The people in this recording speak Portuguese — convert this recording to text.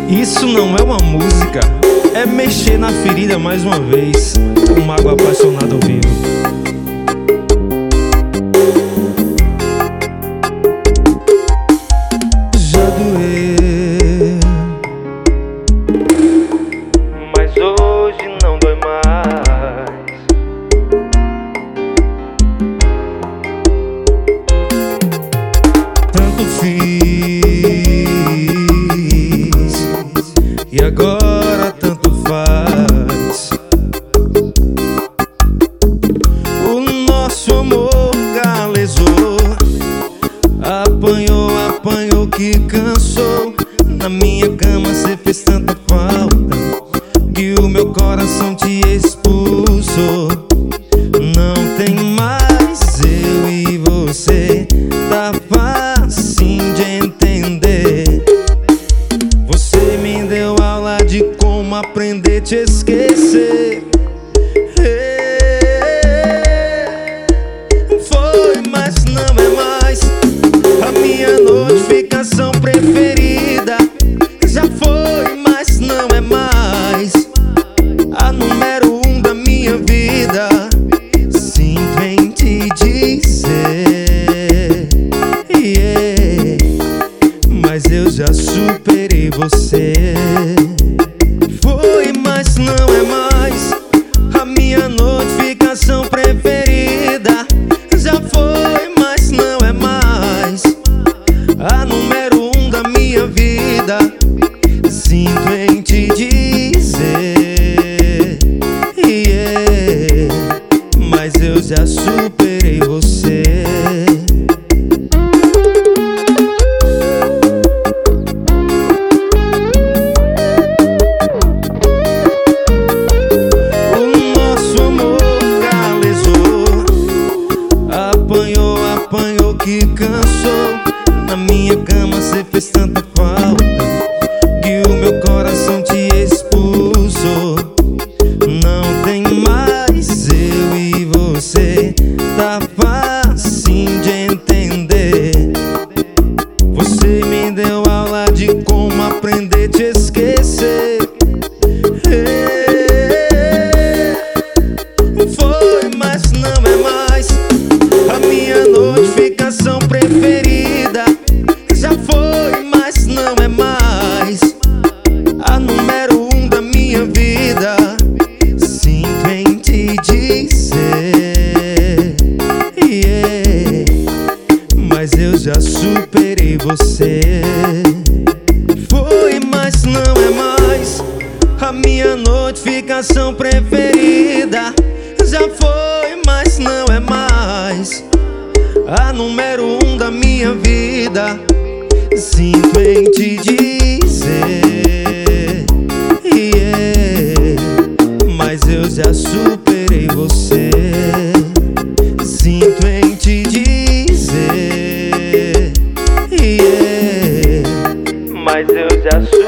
Isso não é uma música, é mexer na ferida mais uma vez. Um mago apaixonado ao vivo. Já doeu, mas hoje não dói mais. Tanto fiz e agora tanto faz. O nosso amor galezou, apanhou, apanhou que cansou. Na minha cama cê fez tanta falta que o meu coração te expulsou. Não tem mais eu e você, tá facinho de entender. Você me deu aula de como aprender a te esquecer. Foi, mas não é mais a minha notificação preferida. Já foi, mas não é mais a número 1 da minha vida. Sinto em te dizer, yeah, mas eu já superei você. Foi, mas não é mais a minha notificação preferida. Já foi, mas não é mais a número 1 da minha vida. Sinto em te dizer, yeah, mas eu já superei você. O nosso amor galezou, apanhou, apanhou que cansou. Na minha cama cê fez tanta falta que o meu coração te expulsou. Não tem mais eu e você, tá facinho de entender. Você me deu aula de como aprender a te esquecer. Foi, mas não é mais a minha notificação preferida. Já foi, mas não é mais a número 1 da minha vida. Sinto em te dizer, yeah, mas eu já superei você. Foi, mas não é mais a minha notificação preferida. Já foi, mas não é mais a número 1 da minha vida. Sinto em te dizer, yeah, mas eu já superei você. Sinto em te dizer, yeah, mas eu já superei.